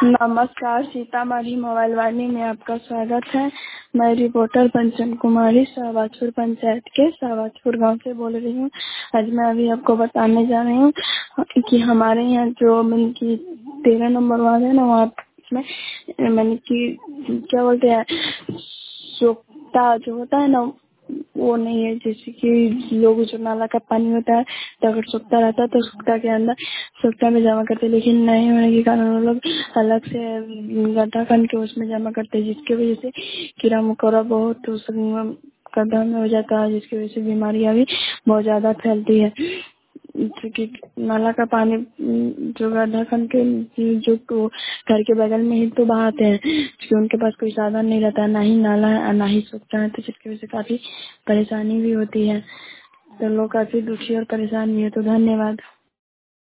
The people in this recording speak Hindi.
नमस्कार, सीतामढ़ी मोबाइल वाणी में आपका स्वागत है। मैं रिपोर्टर पंचम कुमारी शाहबाजपुर पंचायत के शाहबाजपुर गांव से बोल रही हूँ। आज मैं अभी आपको बताने जा रही हूँ कि हमारे यहाँ जो मैंने कि 13 नंबर वार्ड है ना, वहाँ में मैंने कि क्या बोलते हैं, सोखता जो होता है ना वो नहीं है। जैसे कि लोग जो नाला का पानी होता है तो अगर सोखता रहता है तो सोखता के अंदर सोखता में जमा करते, लेकिन नहीं होने के कारण वो लोग अलग से गड्ढा खन के उसमें जमा करते हैं, जिसकी वजह से कीड़ा मकोड़ा बहुत उस गड्ढा में हो जाता है, जिसकी वजह से बीमारियां भी बहुत ज्यादा फैलती है। क्योंकि नाला का पानी जो गड्ढा खन के जो घर के बगल में ही तो बहाते हैं, क्योंकि उनके पास कोई साधन नहीं रहता, ना ही नाला है ना ही सोखता है, तो जिसकी वजह से काफी परेशानी भी होती है। तो लोग काफी दुखी और परेशान भी है। तो धन्यवाद।